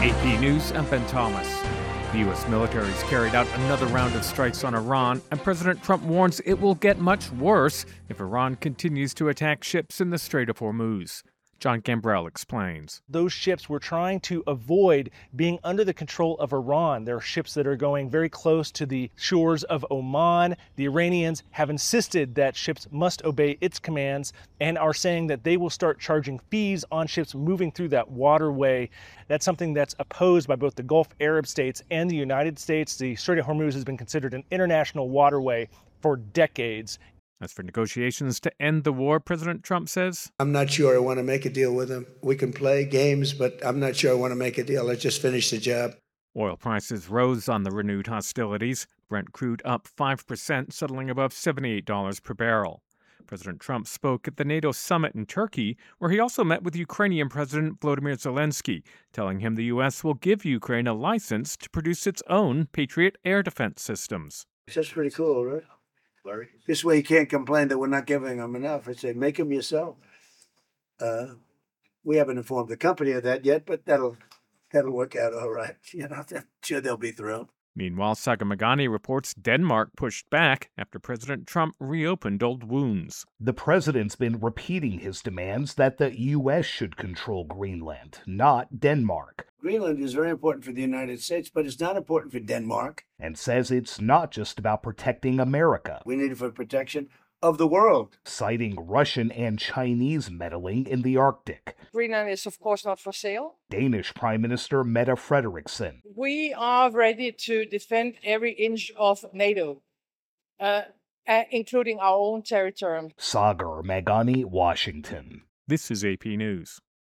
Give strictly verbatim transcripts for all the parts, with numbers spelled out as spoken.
A P News, I'm Ben Thomas. The U S military has carried out another round of strikes on Iran, and President Trump warns it will get much worse if Iran continues to attack ships in the Strait of Hormuz. John Gambrell explains. Those ships were trying to avoid being under the control of Iran. There are ships that are going very close to the shores of Oman. The Iranians have insisted that ships must obey its commands and are saying that they will start charging fees on ships moving through that waterway. That's something that's opposed by both the Gulf Arab states and the United States. The Strait of Hormuz has been considered an international waterway for decades. As for negotiations to end the war, President Trump says, I'm not sure I want to make a deal with them. We can play games, but I'm not sure I want to make a deal. Let's just finish the job. Oil prices rose on the renewed hostilities. Brent crude up five percent, settling above seventy-eight dollars per barrel. President Trump spoke at the NATO summit in Turkey, where he also met with Ukrainian President Volodymyr Zelensky, telling him the U S will give Ukraine a license to produce its own Patriot air defense systems. That's pretty cool, right? Larry? This way you can't complain that we're not giving them enough. I say, make them yourself. Uh, we haven't informed the company of that yet, but that'll that'll work out all right. You know, I'm sure they'll be thrilled. Meanwhile, Sagamagani reports Denmark pushed back after President Trump reopened old wounds. The president's been repeating his demands that the U S should control Greenland, not Denmark. Greenland is very important for the United States, but it's not important for Denmark. And says it's not just about protecting America. We need it for protection of the world. Citing Russian and Chinese meddling in the Arctic. Greenland is, of course, not for sale. Danish Prime Minister Mette Frederiksen. We are ready to defend every inch of NATO, uh, uh, including our own territory. Sagar Meghani, Washington. This is A P News.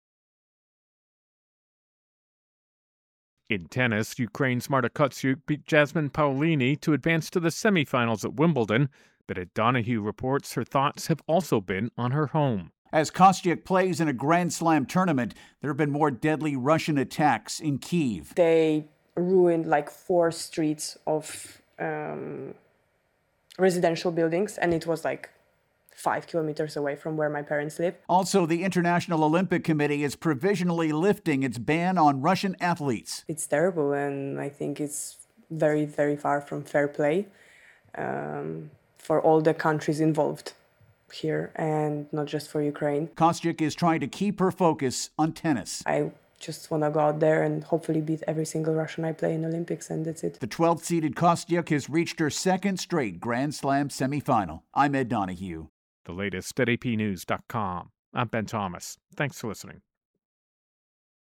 In tennis, Ukraine's Marta Kostyuk beat Jasmine Paolini to advance to the semifinals at Wimbledon. But Ed Donahue reports her thoughts have also been on her home. As Kostyuk plays in a Grand Slam tournament, there have been more deadly Russian attacks in Kyiv. They ruined like four streets of um, residential buildings, and it was like five kilometers away from where my parents live. Also, the International Olympic Committee is provisionally lifting its ban on Russian athletes. It's terrible, and I think it's very, very far from fair play. Um, for all the countries involved here, and not just for Ukraine. Kostyuk is trying to keep her focus on tennis. I just want to go out there and hopefully beat every single Russian I play in Olympics, and that's it. The twelfth-seeded Kostyuk has reached her second straight Grand Slam semifinal. I'm Ed Donahue. The latest at A P news dot com. I'm Ben Thomas. Thanks for listening.